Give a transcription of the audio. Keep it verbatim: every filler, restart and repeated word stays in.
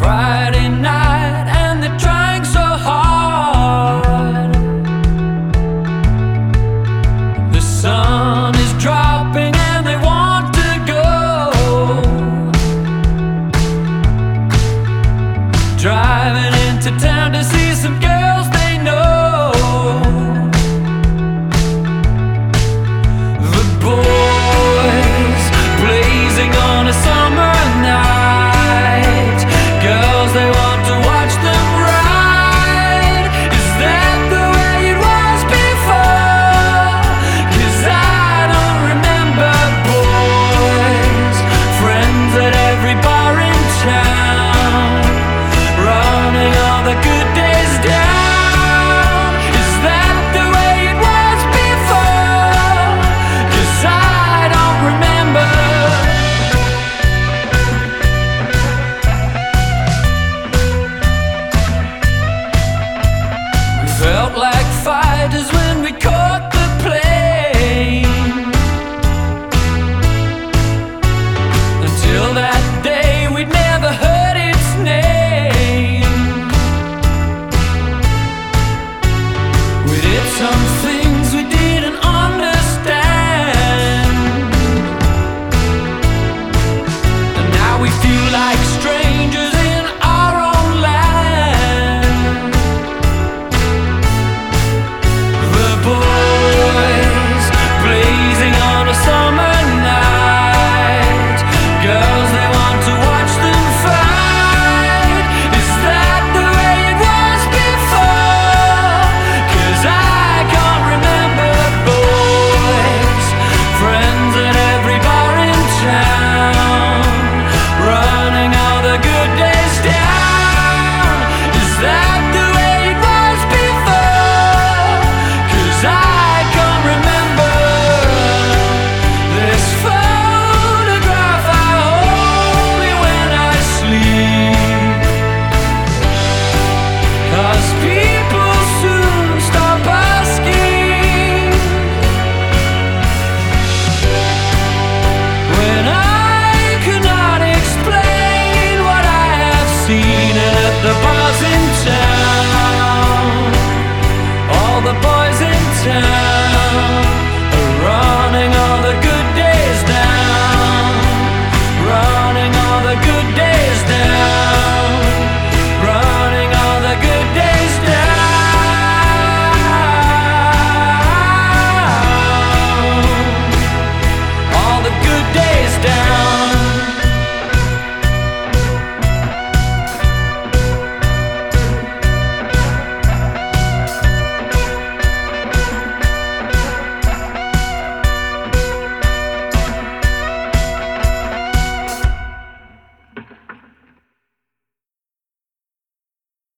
Friday night and they're trying so hard. The sun is dropping and they want to go. Driving into town to see some girls they know. The boys blazing on a summer night. Girls, they want to watch them ride. Is that the way it was before? 'Cause I don't remember boys, friends at every bar in town, running all the good days down. Is that the way it was before? 'Cause I don't remember. We felt like fighters when we caught the plane. Until that day we'd never heard its name. We did some things we didn't understand, and now we feel like strangers in our own land. The boys blazing on a summer night. Girls, they want to watch them fight. Is that the way it was before? 'Cause I can't remember boys, friends at every bar in town, running all the good days down. Is that the way it was before? 'Cause I can't remember. This photograph I hold me when I sleep, 'cause people soon stop asking. When I cannot explain what I have seen at the bars in town, all the boys in town.